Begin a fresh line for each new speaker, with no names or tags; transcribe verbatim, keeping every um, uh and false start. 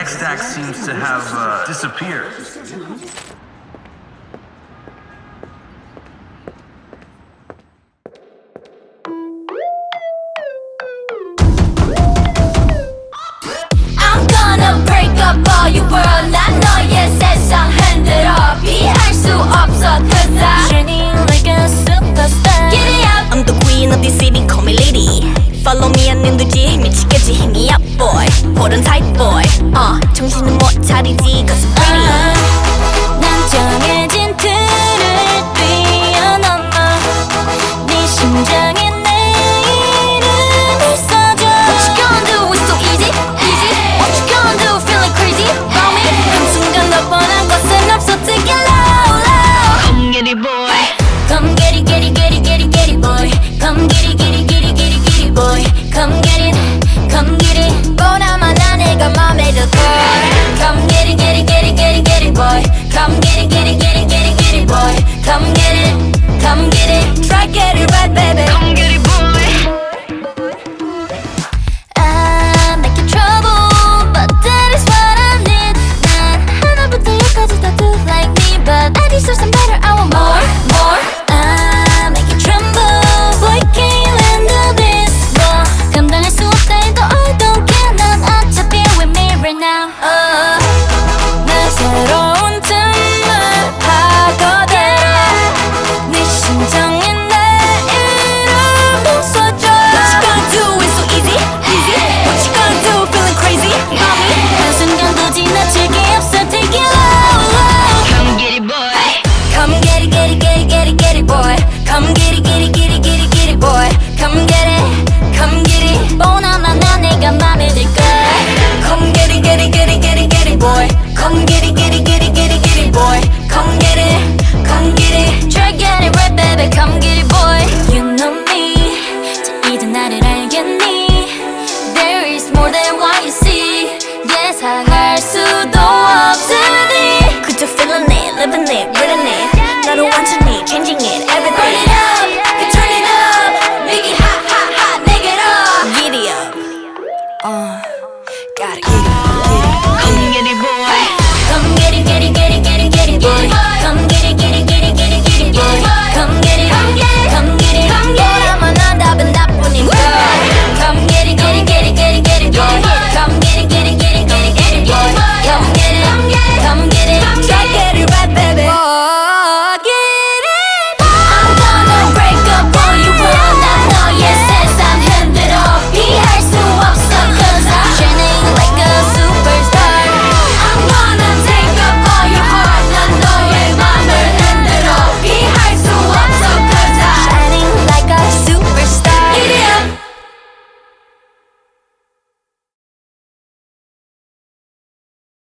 haystack seems to have uh, disappeared.
I'm gonna break up all you world. 난 너의 세상 흔들어 피할 수 없어 cause I'm shining like a superstar. Giddy up,
I'm the queen of this city, call me lady. Follow me 안 눈두지 미치겠지 힘이 up boy. 호른 tight boy. 어 정신은 못 차리지 cause I'm pretty.